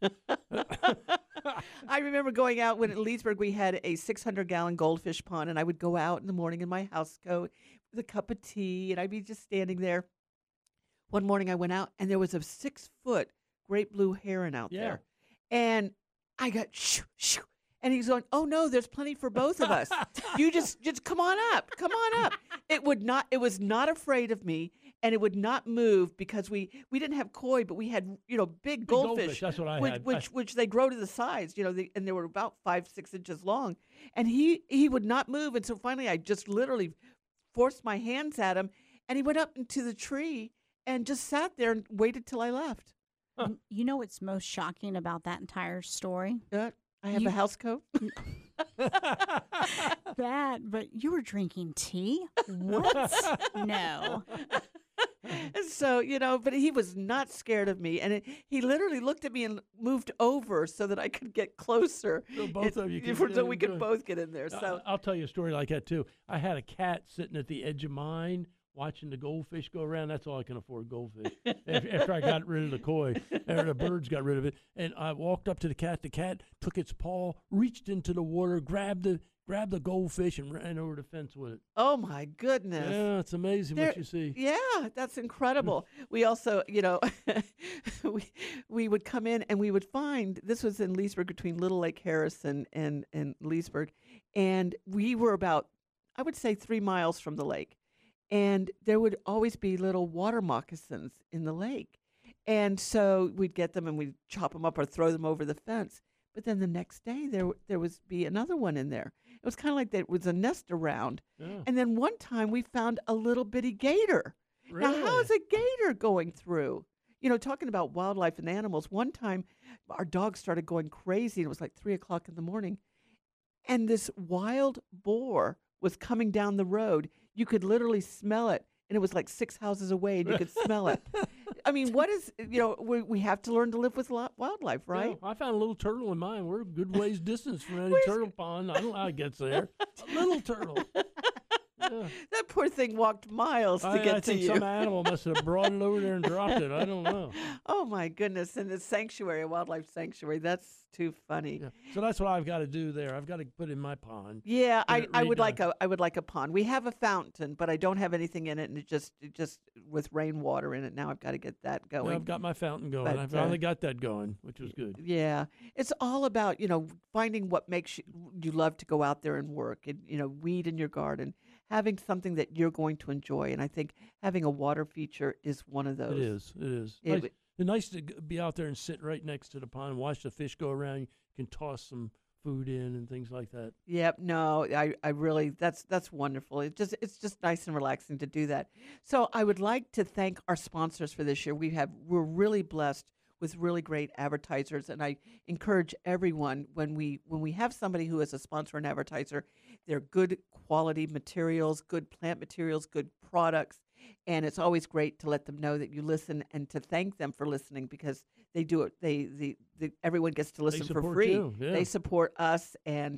I remember going out when at Leesburg we had a 600-gallon goldfish pond, and I would go out in the morning in my house coat with a cup of tea, and I'd be just standing there. One morning I went out, and there was a 6-foot great blue heron out there. And I got shoo, shoo. And he's going, oh, no, there's plenty for both of us. You just come on up. Come on up. It was not afraid of me, and it would not move because we didn't have koi, but we had, big goldfish. That's what I had. Which they grow to the size, and they were about 5-6 inches long. And he would not move. And so finally I just literally forced my hands at him, and he went up into the tree and just sat there and waited till I left. Huh. You know what's most shocking about that entire story? I have a house coat. But you were drinking tea? What? No. So, but he was not scared of me. And he literally looked at me and moved over so that I could get closer. So both of you so we could both get in there. So I'll tell you a story like that, too. I had a cat sitting at the edge of mine watching the goldfish go around. That's all I can afford, goldfish. After I got rid of the koi, or the birds got rid of it, and I walked up to the cat. The cat took its paw, reached into the water, grabbed the goldfish, and ran over the fence with it. Oh my goodness! Yeah, it's amazing what you see. Yeah, that's incredible. We also, we would come in and we would find, this was in Leesburg between Little Lake Harrison and Leesburg, and we were about, I would say, 3 miles from the lake. And there would always be little water moccasins in the lake. And so we'd get them and we'd chop them up or throw them over the fence. But then the next day there was be another one in there. It was kind of like there was a nest around. Yeah. And then one time we found a little bitty gator. Really? Now, how is a gator going through? Talking about wildlife and animals, one time our dog started going crazy. And it was like 3 o'clock in the morning. And this wild boar was coming down the road. You could literally smell it, and it was like 6 houses away, and you could smell it. I mean, what is, we have to learn to live with wildlife, right? Yeah, I found a little turtle in mine. We're a good ways distance from any turtle pond. I don't know how it gets there. A little turtle. Yeah. That poor thing walked miles to get to you. I think some animal must have brought it over there and dropped it. I don't know. Oh, my goodness. And the sanctuary, a wildlife sanctuary, that's too funny. Yeah. So that's what I've got to do there. I've got to put in my pond. Yeah, I would like a pond. We have a fountain, but I don't have anything in it, and it just with rainwater in it. Now I've got to get that going. Yeah, I've got my fountain going. I finally got that going, which was good. Yeah, it's all about finding what makes you love to go out there and work, and weed in your garden, having something that you're going to enjoy. And I think having a water feature is one of those. It is. It's nice to be out there and sit right next to the pond and watch the fish go around. You can toss some food in and things like that. Yep. No, I really, that's wonderful. It's just nice and relaxing to do that. So I would like to thank our sponsors for this year. We're really blessed with really great advertisers, and I encourage everyone when we have somebody who is a sponsor and advertiser, they're good quality materials, good plant materials, good products, and it's always great to let them know that you listen and to thank them for listening, because they do it. Everyone gets to listen for free. You. Yeah. They support us, and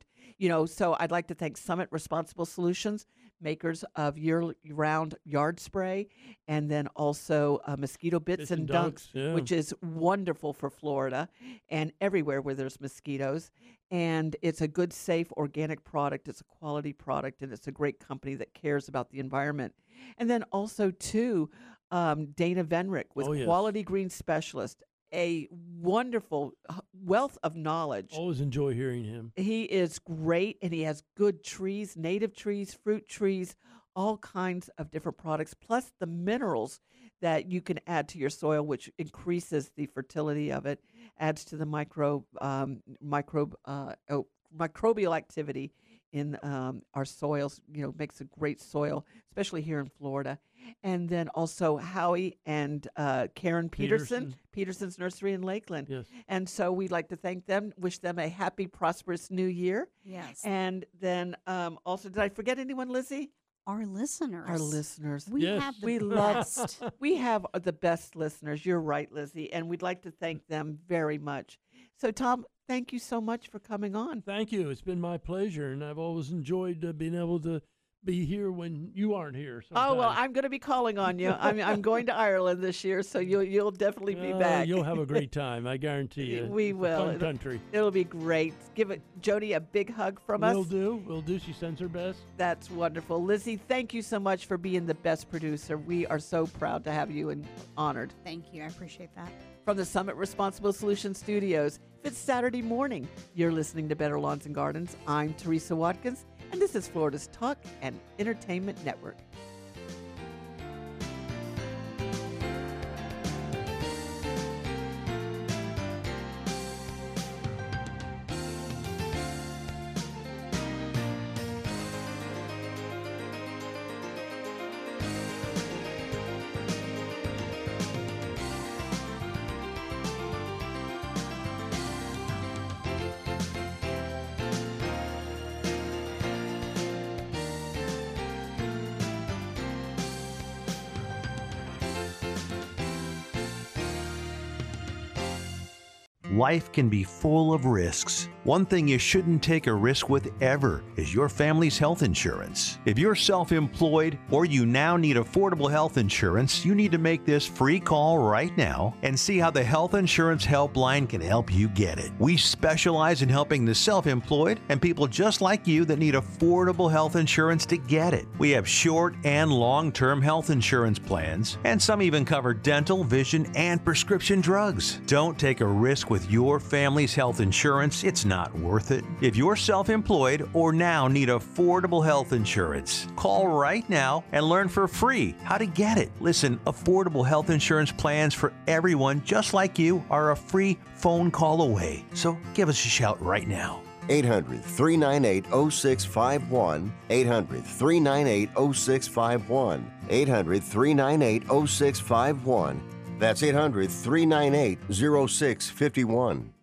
so I'd like to thank Summit Responsible Solutions, makers of year-round yard spray, and then also mosquito bits and dunks, which is wonderful for Florida and everywhere where there's mosquitoes. And it's a good, safe, organic product. It's a quality product, and it's a great company that cares about the environment. And then also, too, Dana Venrick with Quality Green Specialist, a wonderful wealth of knowledge. Always enjoy hearing him. He is great, and he has good trees, native trees, fruit trees, all kinds of different products, plus the minerals that you can add to your soil, which increases the fertility of it, adds to the microbial activity in our soils, makes a great soil, especially here in Florida. And then also Howie and Karen Peterson's Nursery in Lakeland. Yes. And so we'd like to thank them, wish them a happy, prosperous new year. Yes. And then also, did I forget anyone, Lizzie? Our listeners. Our listeners. We have the best. We have the best listeners. You're right, Lizzie. And we'd like to thank them very much. So, Tom, thank you so much for coming on. Thank you. It's been my pleasure, and I've always enjoyed being able to be here when you aren't here. Sometimes. Oh, well, I'm going to be calling on you. I'm going to Ireland this year, so you'll definitely be back. You'll have a great time, I guarantee you. We will. Fun country. It'll be great. Give Jody a big hug from us. We'll do. She sends her best. That's wonderful. Lizzie, thank you so much for being the best producer. We are so proud to have you and honored. Thank you. I appreciate that. From the Summit Responsible Solutions Studios, if it's Saturday morning, you're listening to Better Lawns and Gardens. I'm Teresa Watkins, and this is Florida's Talk and Entertainment Network. Life can be full of risks. One thing you shouldn't take a risk with ever is your family's health insurance. If you're self-employed or you now need affordable health insurance, you need to make this free call right now and see how the Health Insurance Helpline can help you get it. We specialize in helping the self-employed and people just like you that need affordable health insurance to get it. We have short and long-term health insurance plans, and some even cover dental, vision, and prescription drugs. Don't take a risk with your family's health insurance. It's not worth it. If you're self-employed or now need affordable health insurance, call right now and learn for free how to get it. Listen, affordable health insurance plans for everyone just like you are a free phone call away. So give us a shout right now. 800-398-0651. 800-398-0651. 800-398-0651. That's 800-398-0651.